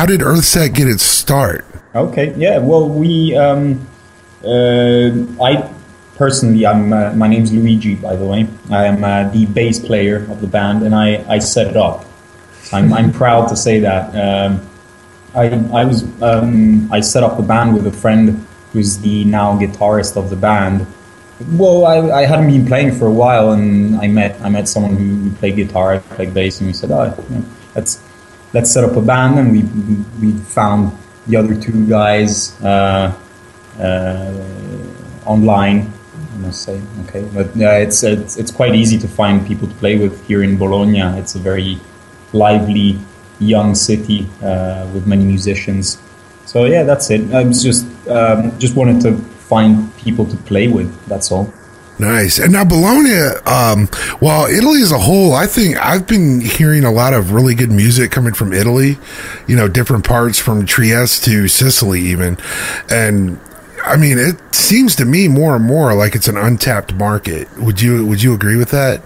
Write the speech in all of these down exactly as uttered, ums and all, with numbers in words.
how did Earthset get its start? Okay, yeah. Well, we, um, uh, I personally, I'm. Uh, my name's Luigi, by the way. I am uh, the bass player of the band, and I, I set it up. I'm, I'm proud to say that. Um, I, I was, um, I set up the band with a friend who's the now guitarist of the band. Well, I, I hadn't been playing for a while, and I met, I met someone who played guitar, I played bass, and we said, oh, you know, let's, let's set up a band, and we, we found the other two guys uh, uh, online, I must say. Okay, but uh, it's, it's it's quite easy to find people to play with here in Bologna. It's a very lively, young city uh, with many musicians. So yeah, that's it. I was just um, just wanted to find people to play with. That's all. Nice. And now Bologna, um, well, Italy as a whole, I think I've been hearing a lot of really good music coming from Italy, you know, different parts from Trieste to Sicily even. And I mean, it seems to me more and more like it's an untapped market. Would you, would you agree with that?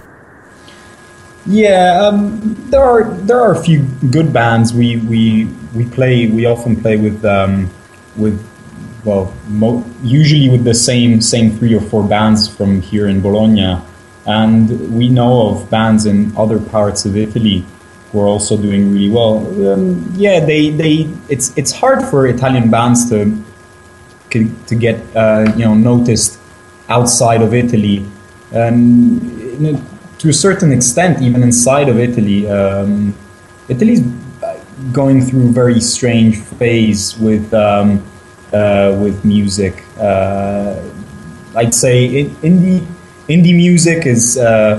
Yeah, um, there are, there are a few good bands. We, we, we play, we often play with, um, with, well, mo- usually with the same same three or four bands from here in Bologna, and we know of bands in other parts of Italy who are also doing really well. Um, yeah, they, they it's it's hard for Italian bands to to get uh, you know noticed outside of Italy, and you know, to a certain extent, even inside of Italy, um, Italy's going through a very strange phase with. Um, Uh, with music, uh, I'd say it, indie indie music is uh,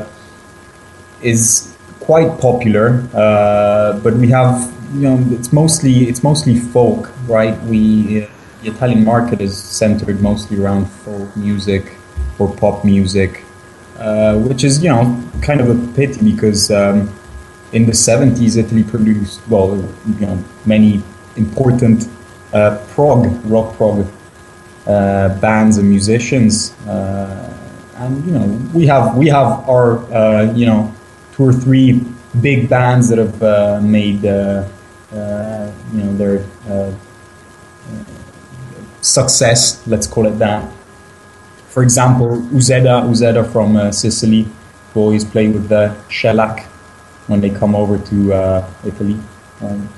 is quite popular, uh, but we have you know it's mostly it's mostly folk, right? We uh, the Italian market is centered mostly around folk music or pop music, uh, which is you know kind of a pity because um, in the seventies Italy produced well you know many important. Uh, prog, rock prog uh, bands and musicians, uh, and you know we have we have our uh, you know two or three big bands that have uh, made uh, uh, you know their uh, success. Let's call it that. For example, Uzeda, Uzeda from uh, Sicily, who always play with the shellac when they come over to uh, Italy. Um,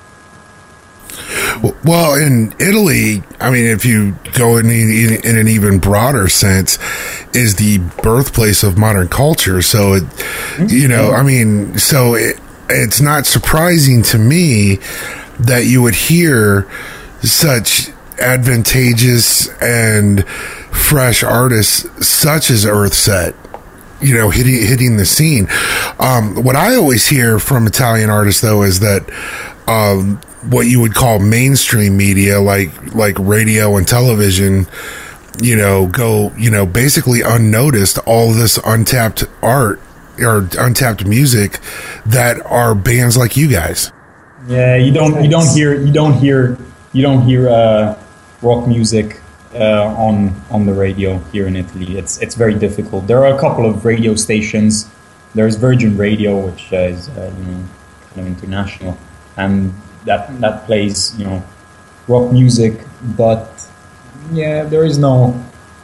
Well, in Italy, I mean, if you go in, in an even broader sense, is the birthplace of modern culture. So, it, you know, I mean, so it, it's not surprising to me that you would hear such advantageous and fresh artists such as Earthset, you know, hitting hitting the scene. Um, what I always hear from Italian artists, though, is that um, what you would call mainstream media, like like radio and television, you know, go, you know, basically unnoticed all this untapped art or untapped music that are bands like you guys. Yeah, you don't you don't hear you don't hear you don't hear uh, rock music uh, on on the radio here in Italy. It's it's very difficult. There are a couple of radio stations. There's Virgin Radio, which uh, is uh, you know kind of international, and that that plays you know rock music. But yeah, there is no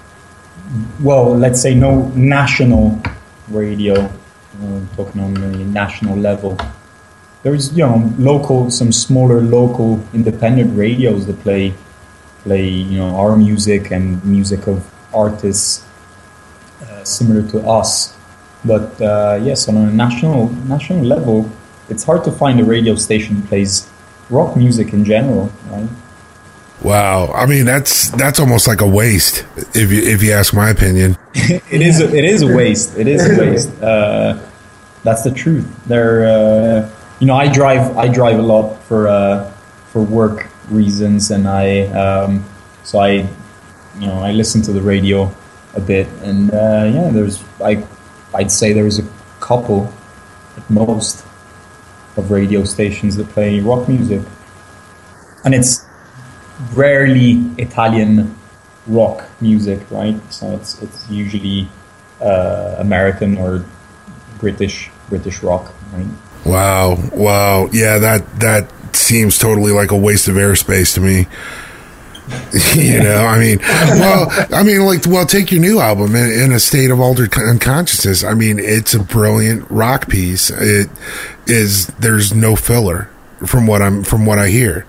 well, let's say no national radio. Uh, talking on the national level. There's you know local, some smaller local independent radios that play play you know our music and music of artists uh, similar to us. But uh, yes, on a national national level, it's hard to find a radio station that plays rock music in general, right? Wow, I mean that's that's almost like a waste, if you if you ask my opinion. it is a, it is a waste. It is a waste. Uh, that's the truth. There, uh, you know, I drive I drive a lot for uh, for work reasons, and I um, so I you know I listen to the radio a bit, and uh, yeah, there's I I'd say there's a couple at most of radio stations that play rock music, and it's rarely Italian rock music, right? So it's it's usually uh, American or British British rock, right? Wow, wow, yeah, that that seems totally like a waste of airspace to me. You know, I mean, well, I mean, like, well, take your new album, in, in a State of Altered Unconsciousness. I mean, it's a brilliant rock piece. It is. There's no filler from what I'm from what I hear.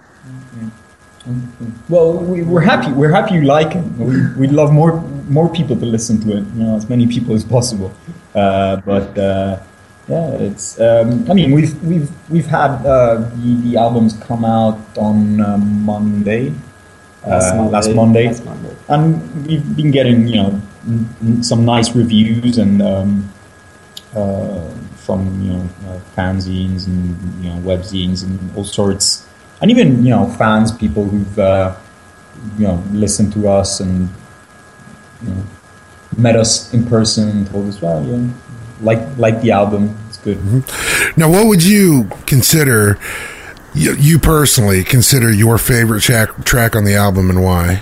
Well, we, we're happy. We're happy you like it. We, we'd love more more people to listen to it. You know, as many people as possible. Uh, but uh, yeah, it's. Um, I mean, we've we've we've had uh, the the albums come out on uh, Monday. Last, uh, Monday, last Monday, last Monday, and we've been getting, you know, n- some nice reviews and um, uh, from, you know, uh, fanzines and, you know, webzines and all sorts, and even, you know, fans, people who've uh, you know, listened to us and, you know, met us in person and told us, well, yeah, like like the album, it's good. Mm-hmm. Now, what would you consider? You, you personally consider your favorite track track on the album, and why?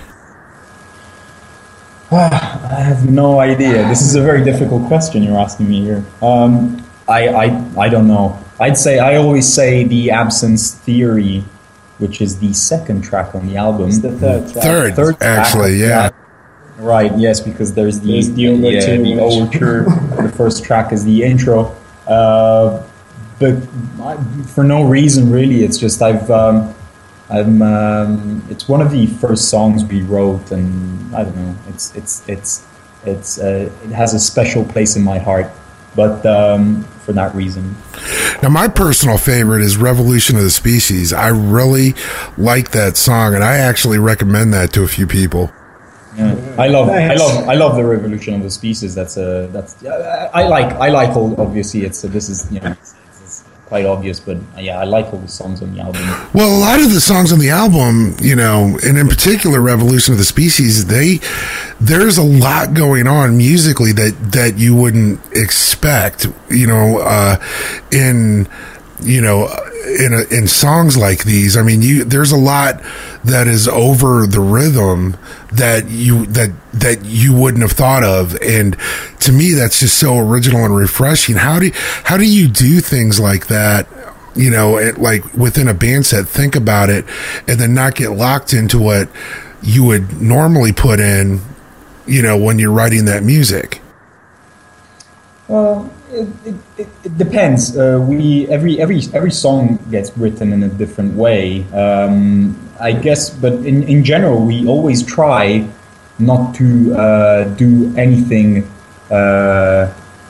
I have no idea. This is a very difficult question you're asking me here. Um, I, I I don't know. I'd say I always say the Absence Theory, which is the second track on the album. It's the third track. Third, third actually, track. yeah. Right. Yes, because there's the There's the the, uh, overture, the which- overture. The first track is the intro. Uh, But I, for no reason really, it's just I've um, I'm um, it's one of the first songs we wrote, and I don't know, it's it's it's it's uh, it has a special place in my heart, but um, for that reason. Now, my personal favorite is Revolution of the Species. I really like that song, and I actually recommend that to a few people. Yeah. I love I Thanks. love I love the Revolution of the Species. That's a that's yeah, I, I like I like all, obviously it's a, this is, you know, it's, it's quite obvious, but yeah, I like all the songs on the album. Well, a lot of the songs on the album, you know, and in particular Revolution of the Species, they there's a lot going on musically that that you wouldn't expect, you know, uh, in you know in a, in songs like these. I mean, you there's a lot that is over the rhythm that you that that you wouldn't have thought of, and to me that's just so original and refreshing. How do how do you do things like that, you know, it, like within a band set, think about it and then not get locked into what you would normally put in, you know, when you're writing that music? Well, it, it, it, it depends. Uh, we every every every song gets written in a different way, um, I guess. But in, in general, we always try not to uh, do anything. Uh,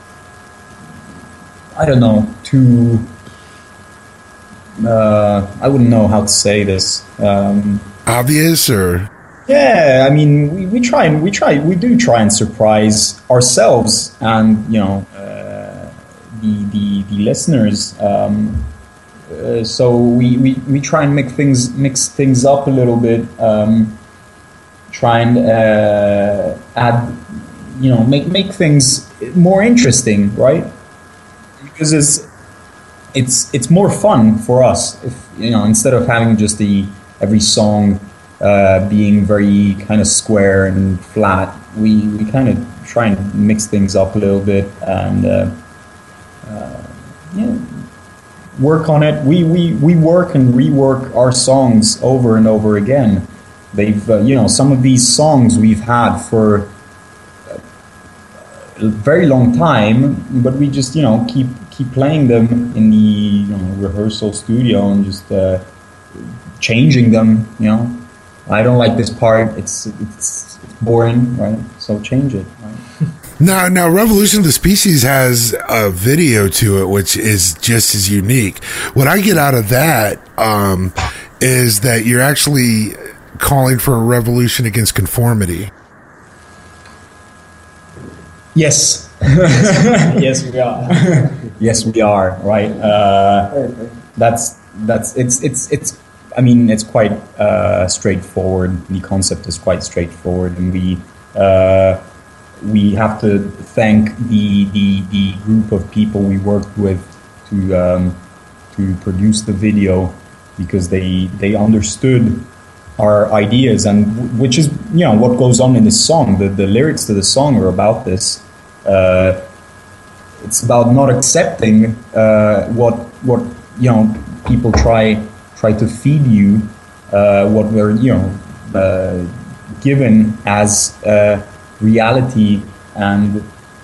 I don't know. To uh, I wouldn't know how to say this. Um, Obvious or. Yeah, I mean, we, we try and we try we do try and surprise ourselves and, you know, uh, the the the listeners. Um, uh, so we, we, we try and make things mix things up a little bit. Um, try and uh, add, you know, make make things more interesting, right? Because it's it's it's more fun for us if, you know, instead of having just the every song uh, being very kind of square and flat, we, we kind of try and mix things up a little bit and uh, uh, yeah, work on it. We, we we work and rework our songs over and over again. They've uh, you know, some of these songs we've had for a very long time, but we just, you know, keep keep playing them in the, you know, rehearsal studio and just uh, changing them. You know, I don't like this part. It's it's, it's boring, right? So change it. Right? Now, now, Revolution of the Species has a video to it, which is just as unique. What I get out of that um, is that you're actually calling for a revolution against conformity. Yes. Yes, we are. Yes, we are. Right. Uh, that's that's it's it's it's. I mean, it's quite uh, straightforward. The concept is quite straightforward, and we uh, we have to thank the, the the group of people we worked with to um, to produce the video, because they they understood our ideas, and w- which is, you know, what goes on in this song. The the lyrics to the song are about this. Uh, it's about not accepting uh, what what you know people try try to feed you uh, what we're you know uh, given as uh, reality and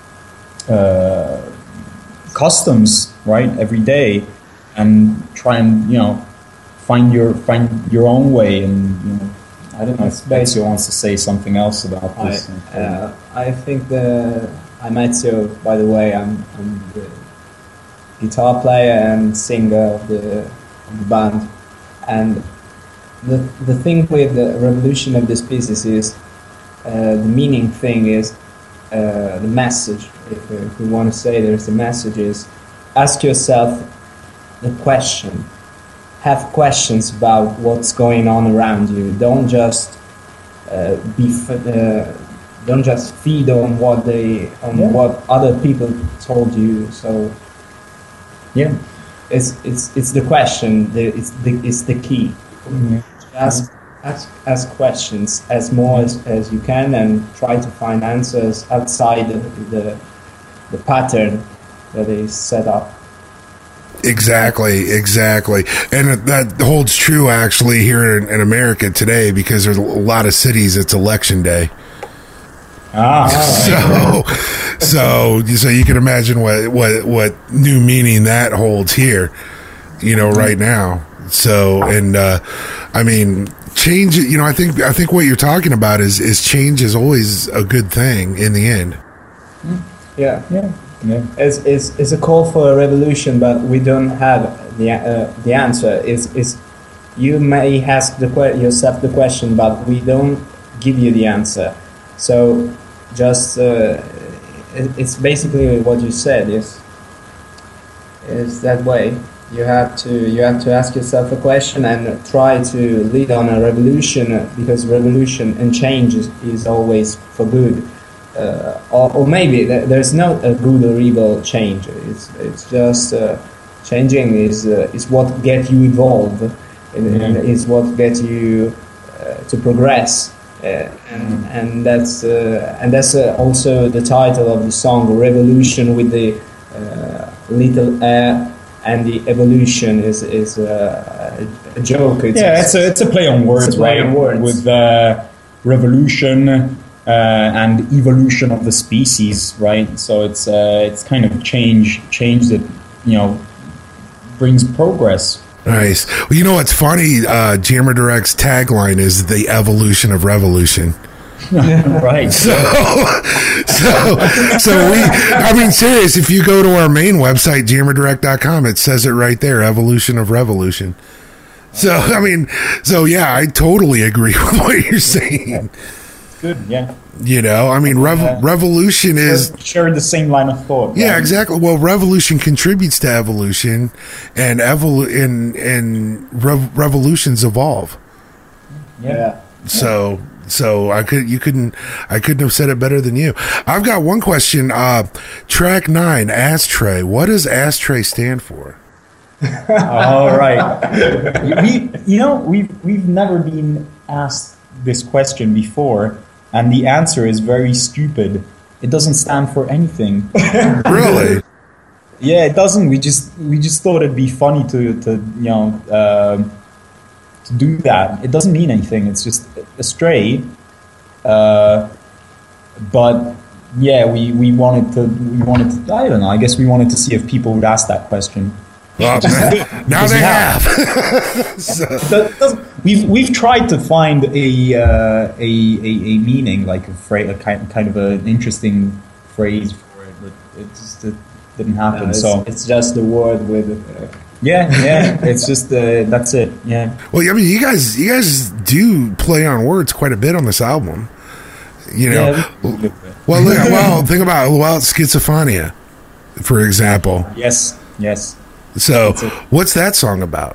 uh, customs, right, every day, and try and you know find your find your own way. And you know, I don't know if Ezio wants to say something else about this. I, uh, I think the I'm Ezio, by the way. I'm, I'm the guitar player and singer of the, of the band. And the the thing with the revolution of this piece is uh, the meaning thing is uh, the message. If, if we want to say there's a message, is ask yourself the question. Have questions about what's going on around you. Don't just uh, be. F- uh, don't just feed on what they on yeah. what other people told you. So yeah, it's it's it's the question. The, it's the it's the key. Mm-hmm. Ask ask ask questions as more as, as you can, and try to find answers outside the the, the pattern that is set up. Exactly, exactly. And that holds true actually here in, in America today, because there's a lot of cities it's election day. Ah, so, so, so you can imagine what, what, what new meaning that holds here, you know, right now. So, and, uh, I mean, change, you know, I think, I think what you're talking about is, is change is always a good thing in the end. Yeah. Yeah. Yeah. It's, it's, it's a call for a revolution, but we don't have the uh, the answer. Is is you may ask the que- yourself the question, but we don't give you the answer. So just uh, it, it's basically what you said. Is is that way? You have to you have to ask yourself a question and try to lead on a revolution, because revolution and change is, is always for good. Uh, or, or maybe there's no a good or evil change. It's it's just uh, changing is uh, is what gets you evolved, and, Yeah. and is what gets you uh, to progress. Uh, and and that's uh, and that's uh, also the title of the song, Revolution, with the uh, little air, and the evolution is is uh, a, a joke. It's Yeah, it's a it's a play on words, it's a play right? on words. With uh, revolution. Uh, and evolution of the species, right? So it's uh, it's kind of change, change that you know brings progress. Nice. Well, you know what's funny? Uh, Jammer Direct's tagline is the evolution of revolution. Right. So, so, so we. I mean, serious. If you go to our main website, jammer direct dot com, it says it right there. Evolution of revolution. So, I mean, so yeah, I totally agree with what you're saying. Good, yeah. You know, I mean, rev- Yeah. revolution is Share the same line of thought. yeah, right? exactly. Well, revolution contributes to evolution, and evol- and and rev- revolutions evolve. Yeah. So, so I could you couldn't I couldn't have said it better than you. I've got one question. Uh, track nine, Ashtray. What does Ashtray stand for? All right. We, you know, we've we've never been asked this question before, and the answer is very stupid. It doesn't stand for anything. Really? Yeah, it doesn't. We just we just thought it'd be funny to to you know um to do that. It doesn't mean anything. It's just a stray. Uh, but yeah, we, we wanted to we wanted to, I don't know. I guess we wanted to see if people would ask that question. Well, now they have. So. That doesn't- we've we've tried to find a uh, a, a a meaning, like a phrase, a kind kind of an interesting phrase for it, but it just it didn't happen. No, it's, so it's just the word with uh, yeah, yeah, it's just uh, that's it. Yeah. Well, I mean, you guys, you guys do play on words quite a bit on this album. You know, Yeah, we- well, look, well, think about well, schizophrenia, for example. Yes, yes. So, That's it. what's that song about?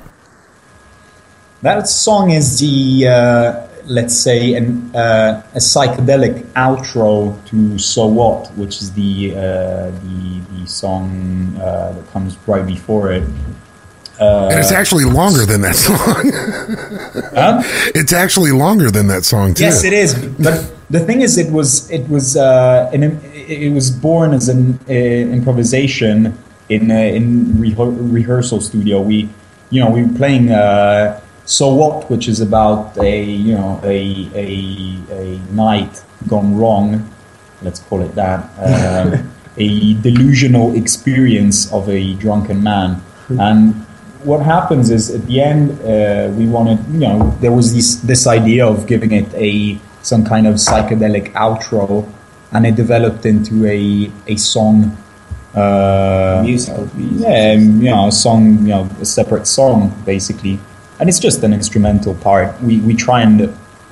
That song is the uh, let's say an uh, a psychedelic outro to "So What," which is the uh, the the song uh, that comes right before it. Uh, And it's actually longer than that song. huh? It's actually longer than that song too. Yes, it is. But the thing is, it was it was uh, an, it was born as an uh, improvisation in uh, in rehe- rehearsal studio. We you know, we were playing uh, So What, which is about a, you know, a, a, a night gone wrong, let's call it that, um, a delusional experience of a drunken man. And what happens is at the end, uh, we wanted, you know, there was this, this idea of giving it a some kind of psychedelic outro, and it developed into a, a song. Uh, Musical piece. Yeah, you know, a song, you know, a separate song, basically. And it's just an instrumental part. We we try and,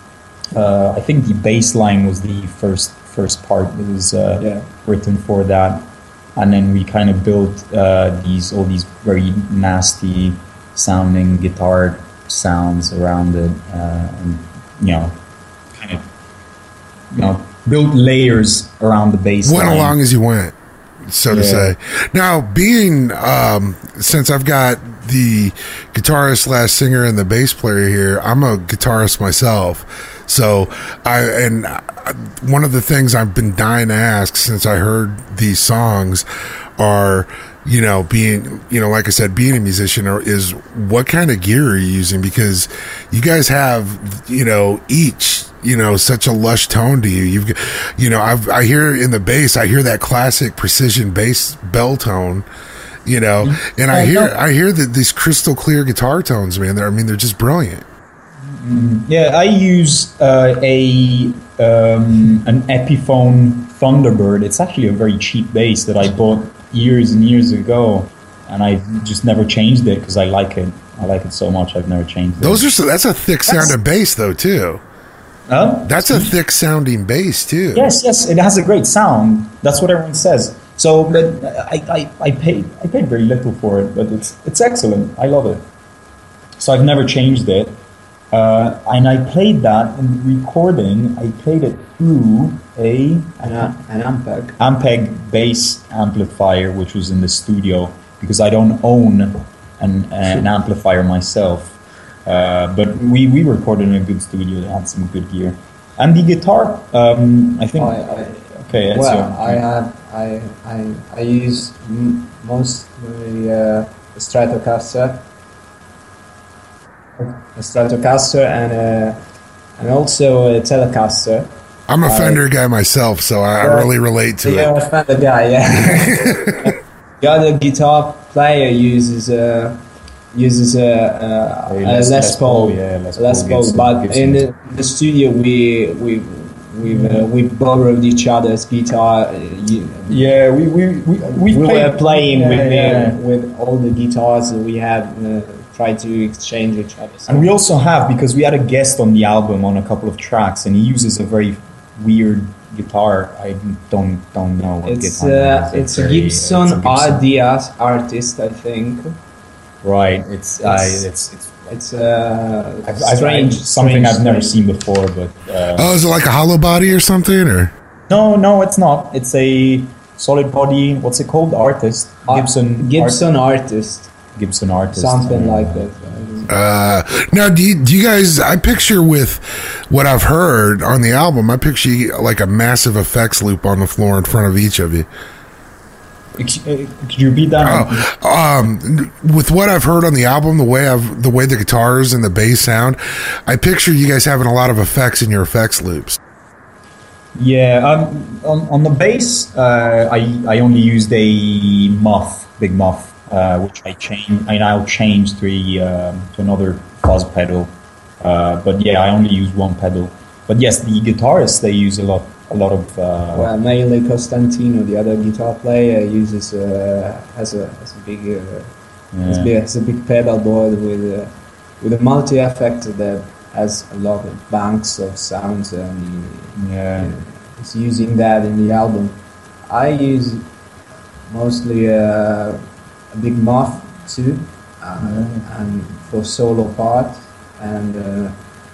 uh, I think the bass line was the first first part that was uh, Yeah. written for that. And then we kind of built uh, these all these very nasty sounding guitar sounds around it, uh, and you know, kind of you know built layers around the bass. Went line. along as you went, so to Yeah. say. Now, being um, since I've got the guitarist slash singer and the bass player here, I'm a guitarist myself. So I and I, one of the things I've been dying to ask since I heard these songs are, you know, being, you know, like I said, being a musician or, is what kind of gear are you using? Because you guys have, you know, each, you know, such a lush tone to you. You've, you know, I've, I hear in the bass, I hear that classic precision bass bell tone, you know, and I hear, I hear that these crystal clear guitar tones, man. They're, I mean, they're just brilliant. Yeah, I use uh, a um, an Epiphone Thunderbird. It's actually a very cheap bass that I bought years and years ago, and I just never changed it because I like it. I like it so much. I've never changed it. Those are so, that's a thick sounding bass though too. Huh? That's a thick sounding bass too. Yes, yes, it has a great sound. That's what everyone says. So, but I, I, I paid I paid very little for it, but it's it's excellent. I love it. So I've never changed it. Uh, and I played that in the recording. I played it through a An, an Ampeg. Ampeg bass amplifier, which was in the studio, because I don't own an, an amplifier myself. Uh, but we, we recorded in a good studio that had some good gear. And the guitar, um, I think. I, I, okay, Ezio. well, I have I I I use m- mostly uh, a Stratocaster. A Stratocaster and a, and also a Telecaster. I'm a Uh, Fender guy myself, so I, I yeah. really relate to You're it. a Fender guy, yeah. The other guitar player uses a uses a, a, A a Les- Les, Les Paul, Paul, yeah, Les Les Paul, Paul. Gibson- But Gibson. in the, the studio, we we we uh, we borrowed each other's guitar. Uh, you, Yeah, we we we, we, we played, were playing yeah, with yeah. uh, with all the guitars that we had. Uh, tried to exchange each other. And we also have, because we had a guest on the album on a couple of tracks, and he uses a very weird guitar. I don't don't know what It's guitar uh, it is. it's a very- Gibson it's a Gibson. R D S artist, I think. Right. It's uh, It's- it's it's It's uh, I've, I've, strange, I've- something strange I've never thing. seen before. But uh, Oh, is it like a hollow body or something? Or no, no, it's not. It's a solid body. What's it called? Artist Ar- Gibson. Gibson Art- artist, Gibson artist. something Uh, like that. uh, now, do you, do you guys? I picture with what I've heard on the album, I picture you like a massive effects loop on the floor in front of each of you. Ex- uh, Could you repeat that? Oh, um, with what I've heard on the album, the way I've the way the guitars and the bass sound, I picture you guys having a lot of effects in your effects loops. Yeah, um, on, on the bass, uh, I I only used a muff, big muff, uh, which I changed. I now changed to a, um, to another fuzz pedal. Uh, but yeah, I only use one pedal. But yes, the guitarists, they use a lot, a lot of. Uh, Well, mainly Costantino, the other guitar player, uses uh, has a has a big uh, has, yeah. big, has a big pedal board with uh, with a multi effect that has a lot of banks of sounds, and Yeah. he's using that in the album. I use mostly uh, a big muff too, uh, Yeah. and for solo part, and uh,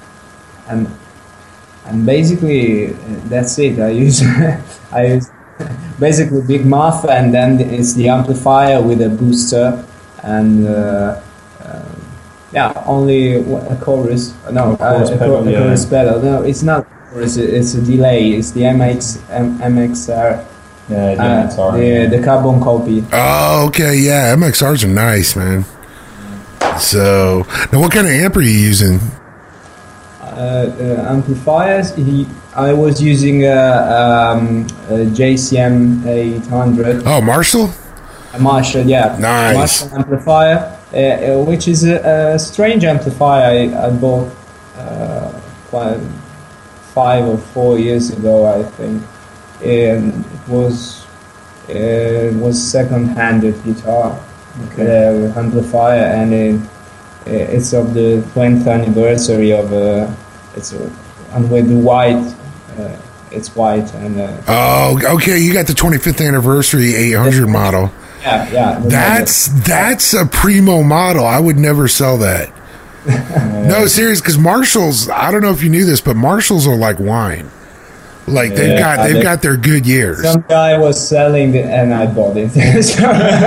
and and basically uh, that's it. I use I use basically big muff, and then it's the amplifier with a booster, and uh, uh, yeah, only a chorus. No, chorus uh, a, pedal, chor- a yeah. chorus pedal. No, it's not. It's a, it's a delay. It's the M X M, MXR, Yeah, the uh, M X R, the yeah. the carbon copy. Oh, okay, yeah, M X Rs are nice, man. So now, what kind of amp are you using? Uh, uh, amplifiers. He, I was using a, um, a J C M eight hundred. Oh, Marshall. A Marshall, yeah. Nice. Marshall amplifier, uh, uh, which is a, a strange amplifier I, I bought uh, quite five or four years ago, I think. And it was uh, it was second-handed guitar Okay. uh, amplifier, and it, it's of the twentieth anniversary of uh, it's uh, and with the white. Uh, it's white and uh, Oh, okay. You got the twenty-fifth anniversary eight hundred model. yeah, yeah. That's that's a primo model. I would never sell that. No, serious, because Marshalls. I don't know if you knew this, but Marshalls are like wine. Like they've Yeah, got they've they- got their good years. Some guy was selling it, and I bought it. So,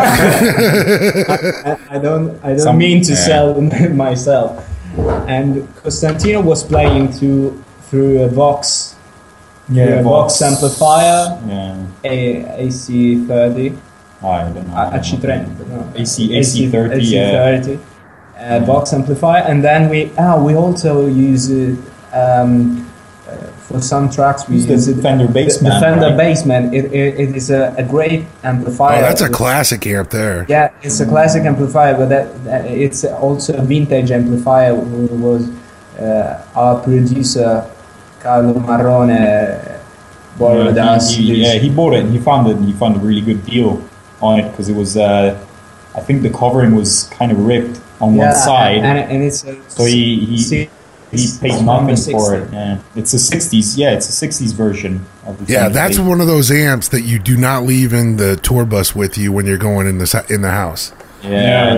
I, I don't, I don't Some- mean to yeah. sell them myself. And Costantino was playing through through a Vox, Yeah, through a Vox amplifier, Yeah. a AC thirty, I don't know. a C thirty, no, AC AC thirty. A C Yeah. thirty, uh, Vox amplifier, and then we ah we also use it um, uh, for some tracks. We Use the use it. Fender Bassman, The Fender right? Bassman. It, it, it is a, a great amplifier. Oh, that's a classic amp there. Yeah, it's a classic amplifier, but that, that it's also a vintage amplifier. Who was uh, our producer Carlo Marrone borrowed Yeah, us. he, he, this- yeah, he bought it. He found it. He found a really good deal on it because it was. Uh, I think the covering was kind of ripped on yeah, one side, and, and it's a, so he he, see, he it's paid from nothing the for it. sixties. Yeah, it's a sixties. Yeah, it's a sixties version of the. Yeah, Fender that's Bass. one of those amps that you do not leave in the tour bus with you when you're going in the sa- in the house, Yeah,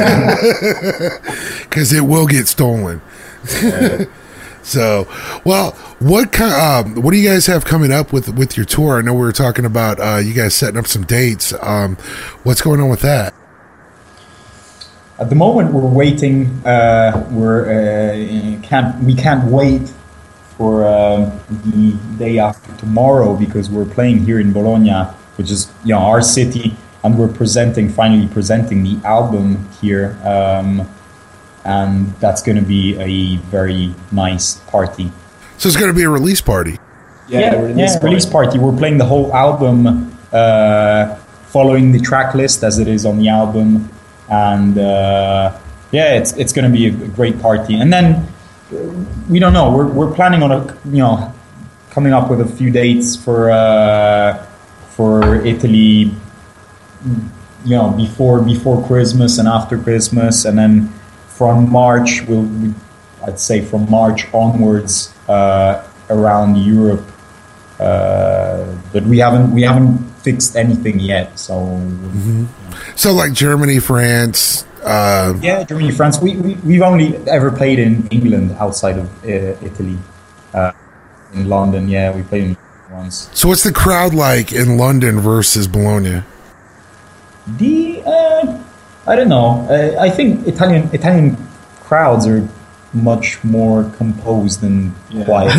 because it will get stolen. So, well, what kind? Um, what do you guys have coming up with with your tour? I know we were talking about uh, you guys setting up some dates. Um, what's going on with that? At the moment, we're waiting. Uh, we're uh, can't we can't wait for um, the day after tomorrow because we're playing here in Bologna, which is you know our city, and we're presenting finally presenting the album here, um, and that's going to be a very nice party. So it's going to be a release party. Yeah, the release, yeah, release party. We're playing the whole album, uh, following the track list as it is on the album, and uh, yeah, it's it's going to be a great party. And then uh, we don't know. We're we're planning on a you know coming up with a few dates for uh, for Italy. You know, before before Christmas and after Christmas, and then from March we'll. We, I'd say from March onwards uh, around Europe, uh, but we haven't we haven't fixed anything yet. So Mm-hmm. So like Germany, France. Uh, yeah, Germany, France. We, we we've only ever played in England outside of uh, Italy. Uh, in London, yeah, we played in once. so what's the crowd like in London versus Bologna? The uh, I don't know. Uh, I think Italian Italian crowds are much more composed and Yeah. quiet.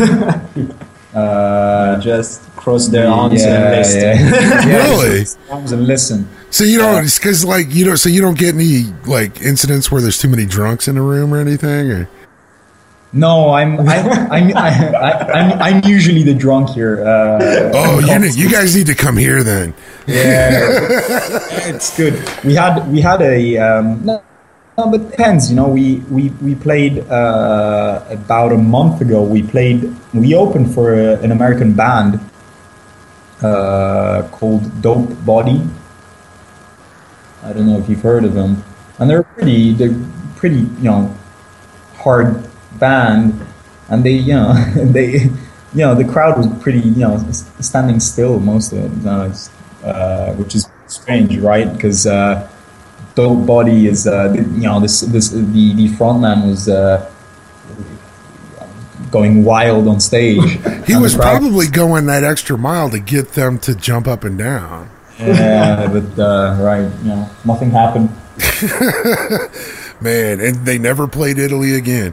uh, just cross their arms yeah, and listen. yeah. Yeah, Really? just arms and listen. So you don't, because like you know, so you don't get any like incidents where there's too many drunks in the room or anything. Or? No, I'm I'm I'm I, I, I'm I'm usually the drunk here. Uh, Oh, you ne- you guys need to come here then. yeah, it's good. We had we had a um, no, no, but it depends. You know, we we we played uh, about a month ago. We played. We opened for a, an American band uh, called Dope Body. I don't know if you've heard of them, and they're pretty. They're pretty. You know, hard band, and they you know they you know the crowd was pretty you know s- standing still most of it, you know, it's, uh, which is strange, right? Because uh, Dope Body is uh, the- you know this this the the frontman was uh, going wild on stage. He And was the crowd- probably going that extra mile to get them to jump up and down. yeah, but uh, right, you know, nothing happened. Man, and they never played Italy again.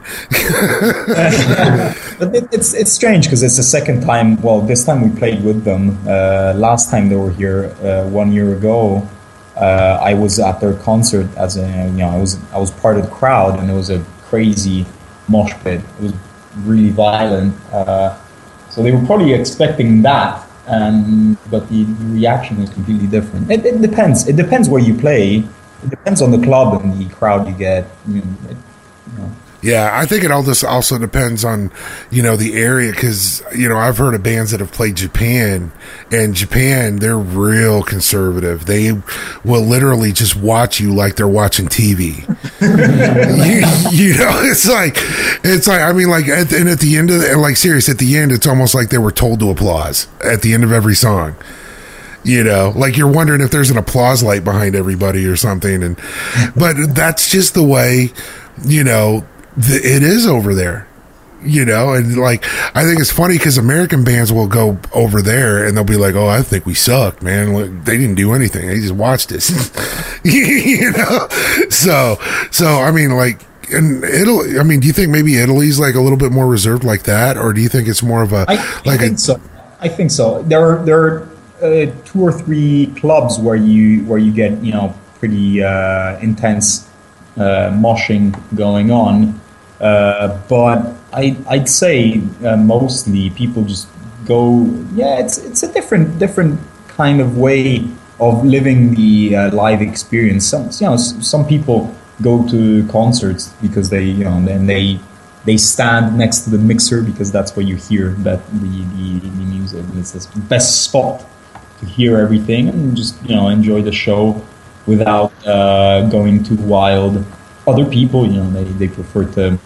But it, it's it's strange because it's the second time. Well, this time we played with them. Uh, last time they were here uh, one year ago, uh, I was at their concert as a, you know, I was I was part of the crowd, and it was a crazy mosh pit. It was really violent. Uh, so they were probably expecting that, and but the, the reaction was completely different. It, it depends. It depends where you play. It depends on the club and the crowd you get. I mean, it, you know. Yeah, I think it all just also depends on, you know, the area, because, you know, I've heard of bands that have played Japan, and Japan, they're real conservative. They will literally just watch you like they're watching T V. you, you know, it's like, it's like, I mean, like, at the, and at the end of the, like, serious, at the end, it's almost like they were told to applause at the end of every song. You know, like you're wondering if there's an applause light behind everybody or something. And, but that's just the way, you know, the, it is over there, you know, and like, I think it's funny because American bands will go over there and they'll be like, oh, I think we suck, man. They didn't do anything. They just watched us, you know? So, so, I mean, like, in Italy, I mean, do you think maybe Italy's like a little bit more reserved like that? Or do you think it's more of a, I, like I think a, so. I think so. There are, there are uh, two or three clubs where you, where you get, you know, pretty uh, intense uh, moshing going on. Uh, but I, I'd say uh, mostly people just go. Yeah, it's it's a different different kind of way of living the uh, live experience. Some you know some people go to concerts because they you know then they they stand next to the mixer because that's where you hear that the the, the music. It's the best spot to hear everything and just you know enjoy the show without uh, going too wild. Other people, you know, they, they prefer to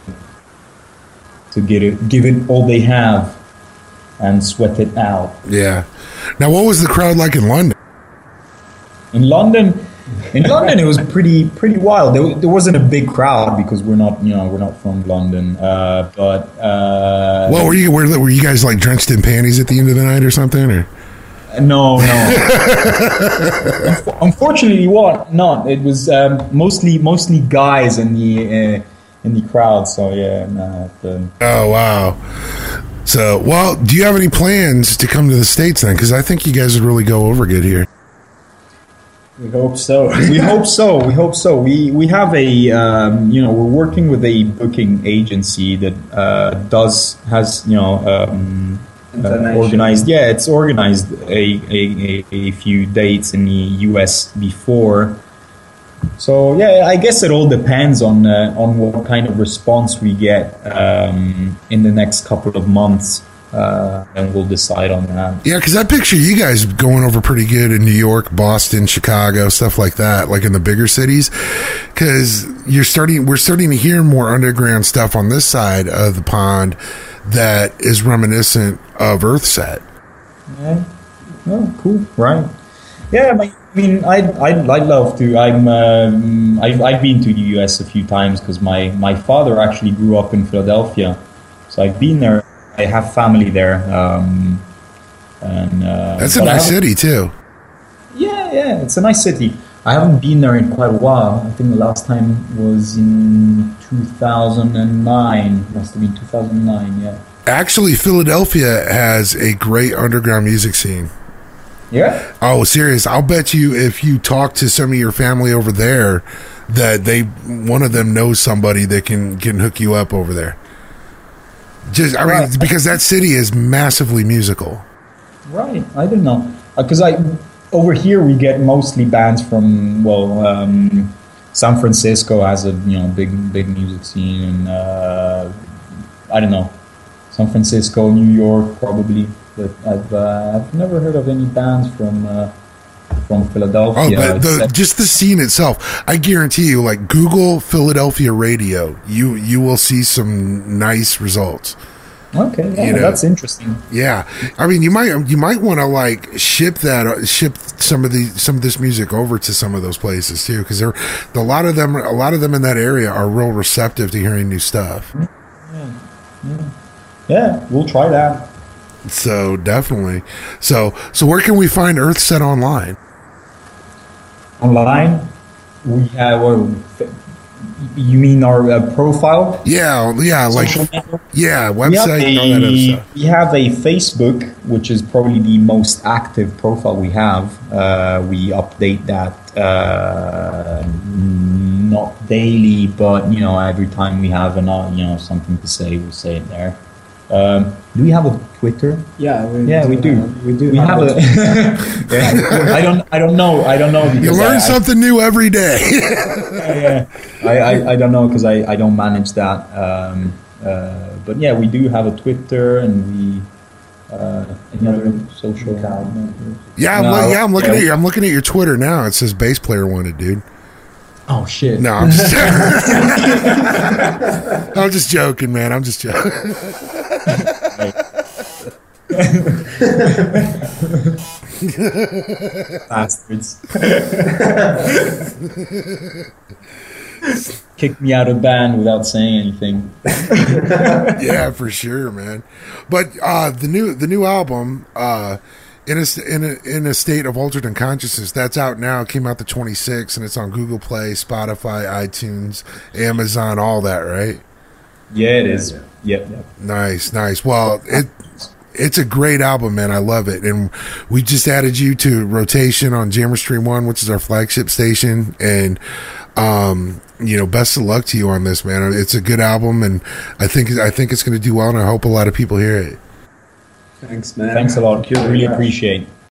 to get it, give it all they have, and sweat it out. Yeah. Now, what was the crowd like in London? In London, in London, it was pretty pretty wild. There, there wasn't a big crowd because we're not, you know, we're not from London. Uh, but uh, well, were you were, were you guys like drenched in panties at the end of the night or something, or? No, no. Unfortunately, what? Not. It was um, mostly mostly guys in the uh, in the crowd. So yeah. Nah, the... Oh wow. So well, do you have any plans to come to the States then? Because I think you guys would really go over good here. We hope so. we hope so. We hope so. We we have a um, you know we're working with a booking agency that uh, does has you know. Um, Uh, organized, yeah, it's organized a, a, a few dates in the U S before. So yeah, I guess it all depends on uh, on what kind of response we get um, in the next couple of months, uh, and we'll decide on that. Yeah, because I picture you guys going over pretty good in New York, Boston, Chicago, stuff like that, like in the bigger cities. Because you're starting, we're starting to hear more underground stuff on this side of the pond that is reminiscent of Earthset. Yeah. Oh, cool. Right. Yeah. I mean, I'd, I'd, I'd love to. I'm. Um, I've, I've been to the U S a few times because my, my father actually grew up in Philadelphia, so I've been there. I have family there. Um, and uh, that's a nice city too. Yeah, yeah. It's a nice city. I haven't been there in quite a while. I think the last time was in two thousand nine. Must have been two thousand nine, yeah. Actually, Philadelphia has a great underground music scene. Yeah? Oh, serious. I'll bet you if you talk to some of your family over there that they one of them knows somebody that can, can hook you up over there. Just, I mean, right. Because that city is massively musical. Right. I didn't know. Because I... Over here, we get mostly bands from well, um, San Francisco has a you know big big music scene, and uh, I don't know, San Francisco, New York, probably. But I've uh, I've never heard of any bands from uh, from Philadelphia. Oh, but the, just the scene itself, I guarantee you. Like Google Philadelphia radio, you you will see some nice results. Okay, yeah, you know, that's interesting. Yeah, I mean, you might you might want to like ship that ship some of the some of this music over to some of those places too, because there a lot of them a lot of them in that area are real receptive to hearing new stuff. Yeah, yeah, yeah we'll try that. So definitely. So so where can we find Earthset online? Online, we have well, You mean our uh, profile? Yeah, yeah, like Social network? yeah, We have, website and all that other a, stuff. we have a Facebook, which is probably the most active profile we have. Uh, we update that uh, not daily, but you know, every time we have an, uh, you know, something to say, we'll say it there. Um, do we have a Twitter? Yeah, we Yeah, do we do. have- we do We have, have a. Yeah. I don't. I don't know. I don't know. You because learn I, something new every day. I, yeah, I, I, I don't know because I, I don't manage that. Um, uh, but yeah, we do have a Twitter and we. Uh, any other social account? yeah, I'm, No, look- yeah, I'm looking yeah. at your, I'm looking at your Twitter now. It says bass player wanted, dude. Oh shit! No, I'm just, I'm just joking, man. I'm just joking. Bastards. Kicked me out of band without saying anything. Yeah, for sure, man. But uh, the new the new album, uh, in a in a in a state of altered unconsciousness, that's out now. It came out the twenty-sixth, and it's on Google Play, Spotify, iTunes, Amazon, all that, right? Yeah, it is. Yep. yep. Nice, nice. Well, it it's a great album, man. I love it, and we just added you to rotation on Jammer Stream One, which is our flagship station, and um, you know, best of luck to you on this, man. It's a good album, and I think I think it's going to do well, and I hope a lot of people hear it. Thanks, man. Thanks a lot. Thank you very Really much. appreciate.